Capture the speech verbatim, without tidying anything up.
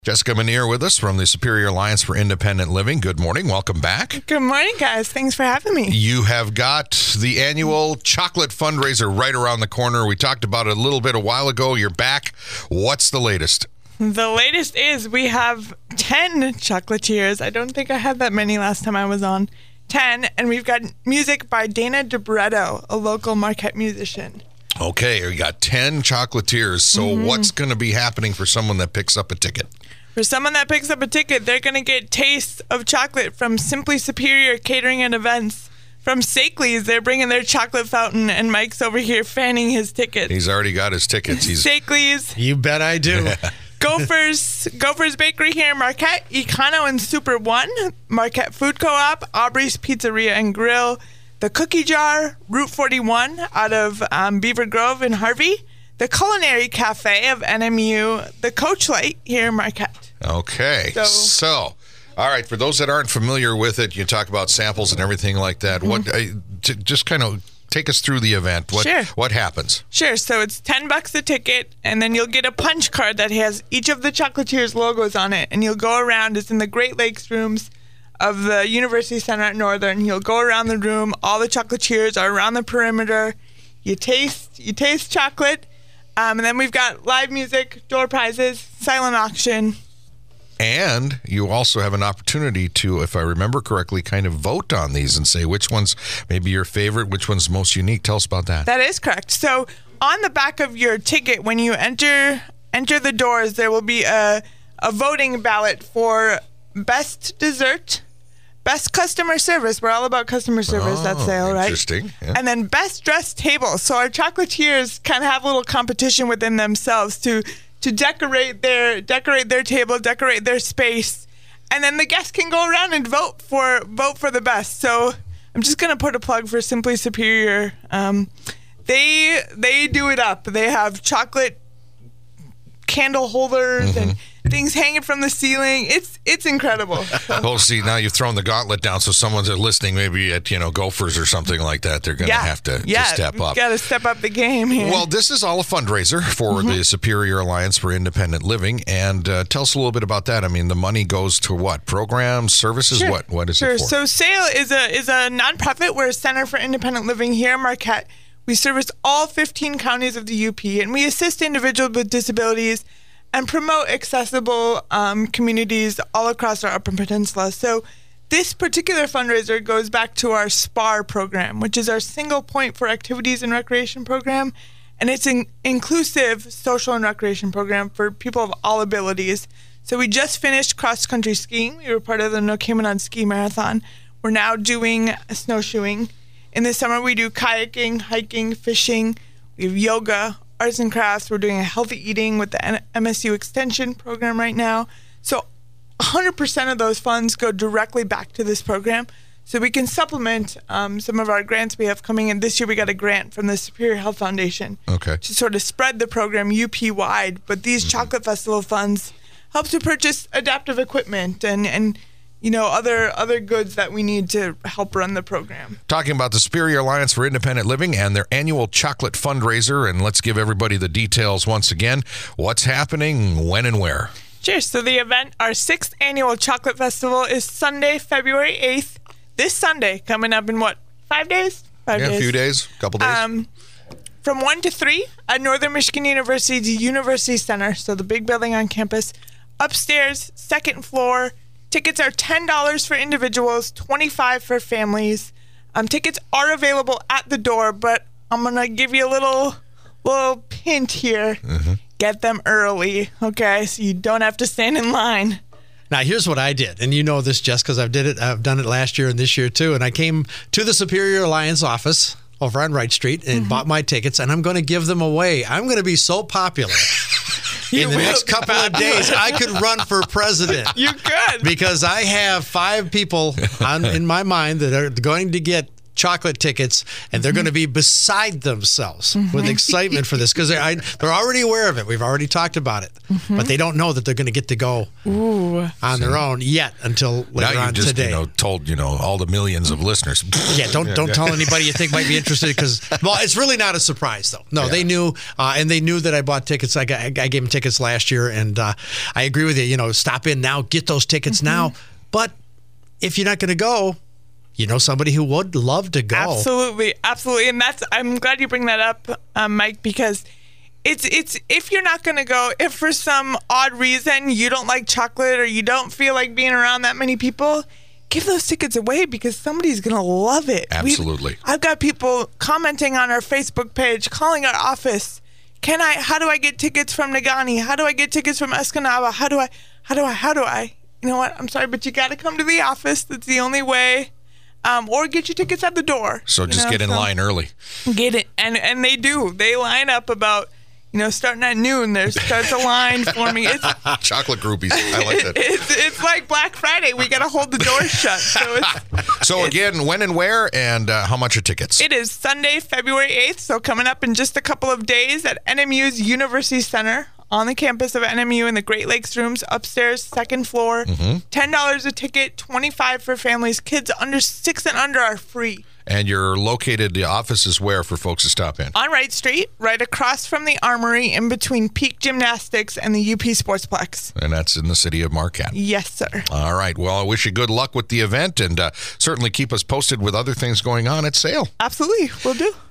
Jessica Manier with us from the Superior Alliance for Independent Living. Good morning. Welcome back. Good morning, guys. Thanks for having me. You have got the annual chocolate fundraiser right around the corner. We talked about it a little bit a while ago. You're back. What's the latest? The latest is we have ten chocolatiers. I don't think I had that many last time I was on. ten. And we've got music by Dana DeBretto, a local Marquette musician. Okay, we got ten chocolatiers. So mm-hmm. what's going to be happening for someone that picks up a ticket? For someone that picks up a ticket, they're going to get tastes of chocolate from Simply Superior Catering and Events. From Sakely's, they're bringing their chocolate fountain, and Mike's over here fanning his tickets. He's already got his tickets. He's Sakely's. You bet I do. Gophers, Gophers Bakery here in Marquette, Econo and Super One, Marquette Food Co-op, Aubrey's Pizzeria and Grill, The Cookie Jar, Route forty-one out of um, Beaver Grove in Harvey, the Culinary Cafe of N M U, the Coach Light here in Marquette. Okay, so, so all right, for those that aren't familiar with it, you talk about samples and everything like that. Mm-hmm. What, uh, t- just kind of take us through the event. What, sure. What happens? Sure, so it's ten bucks a ticket, and then you'll get a punch card that has each of the Chocolatiers logos on it, and you'll go around. It's in the Great Lakes rooms of the University Center at Northern. You'll go around the room. All the Chocolatiers are around the perimeter. You taste, you taste chocolate. Um, and then we've got live music, door prizes, silent auction. And you also have an opportunity to, if I remember correctly, kind of vote on these and say which one's maybe your favorite, which one's most unique. Tell us about that. That is correct. So on the back of your ticket, when you enter enter the doors, there will be a, a voting ballot for best dessert, best customer service. We're all about customer service oh, that sale, right? Interesting. Yeah. And then best dressed table. So our chocolatiers kind of have a little competition within themselves to to decorate their decorate their table, decorate their space, and then the guests can go around and vote for vote for the best. So I'm just gonna put a plug for Simply Superior. Um, they they do it up. They have chocolate candle holders mm-hmm. and things hanging from the ceiling. It's it's incredible. Oh, see, now you've thrown the gauntlet down, so someone's listening maybe at, you know, Gophers or something like that. They're going to yeah. have to, yeah. to step up. Got to step up the game here. Well, this is all a fundraiser for mm-hmm. the Superior Alliance for Independent Living. And uh, tell us a little bit about that. I mean, the money goes to what? Programs, services? Sure. What? What is sure. it for? So SAIL is a, is a nonprofit. We're a Center for Independent Living here in Marquette. We service all fifteen counties of the U P, and we assist individuals with disabilities and promote accessible um, communities all across our Upper Peninsula. So this particular fundraiser goes back to our SPAR program, which is our single point for activities and recreation program. And it's an inclusive social and recreation program for people of all abilities. So we just finished cross-country skiing. We were part of the Nokemanon Ski Marathon. We're now doing snowshoeing. In the summer, we do kayaking, hiking, fishing. We have yoga, arts and crafts. We're doing a healthy eating with the M S U Extension program right now. So one hundred percent of those funds go directly back to this program. So we can supplement um, some of our grants we have coming in. This year we got a grant from the Superior Health Foundation okay. to sort of spread the program U P-wide. But these mm-hmm. Chocolate Festival funds help to purchase adaptive equipment and, and you know, other other goods that we need to help run the program. Talking about the Superior Alliance for Independent Living and their annual chocolate fundraiser, and let's give everybody the details once again. What's happening, when, and where? Sure. So the event, our sixth annual Chocolate Festival, is Sunday, February eighth. This Sunday, coming up in what, five days? Five yeah, days. a few days, a couple days. Um, from one to three at Northern Michigan University's University Center, so the big building on campus. Upstairs, second floor. Tickets are ten dollars for individuals, twenty-five dollars for families. Um, tickets are available at the door, but I'm going to give you a little little hint here. Mm-hmm. Get them early, okay, so you don't have to stand in line. Now, here's what I did, and you know this just because I've did it. I've done it last year and this year, too, and I came to the Superior Alliance office over on Wright Street and mm-hmm. bought my tickets, and I'm going to give them away. I'm going to be so popular. In the next couple of days, I could run for president. You could. Because I have five people on, in my mind that are going to get chocolate tickets, and they're going to be beside themselves with excitement for this because they're, they're already aware of it. We've already talked about it, mm-hmm. but they don't know that they're going to get to go Ooh. on their own yet until later now you on just, today. You know, told you know all the millions of listeners. Yeah, don't yeah, don't yeah. tell anybody you think might be interested because well, it's really not a surprise though. No, yeah. they knew, uh, and they knew that I bought tickets. I, got, I gave them tickets last year, and uh, I agree with you. You know, stop in now, get those tickets mm-hmm. now. But if you're not going to go, you know somebody who would love to go. Absolutely, absolutely, and that's. I'm glad you bring that up, um, Mike, because it's it's if you're not going to go, if for some odd reason you don't like chocolate or you don't feel like being around that many people, give those tickets away because somebody's going to love it. Absolutely. We've, I've got people commenting on our Facebook page, calling our office. Can I? How do I get tickets from Negaunee? How do I get tickets from Escanaba? How do I? How do I? How do I? You know what? I'm sorry, but you got to come to the office. That's the only way. Um, or get your tickets at the door. So just know? get in so line early. Get it, and and they do. They line up about, you know, starting at noon. There starts a line forming. It's, chocolate groupies. I like that. It's it's like Black Friday. We got to hold the doors shut. So it's, so it's, again, when and where, and uh, how much are tickets? It is Sunday, February eighth. So coming up in just a couple of days at N M U's University Center. On the campus of N M U in the Great Lakes rooms, upstairs, second floor. Mm-hmm. ten dollars a ticket, twenty-five dollars for families. Kids under six and under are free. And you're located, the office is where for folks to stop in? On Wright Street, right across from the Armory, in between Peak Gymnastics and the U P Sportsplex. And that's in the city of Marquette. Yes, sir. All right. Well, I wish you good luck with the event, and uh, certainly keep us posted with other things going on at Sale. Absolutely. Will do.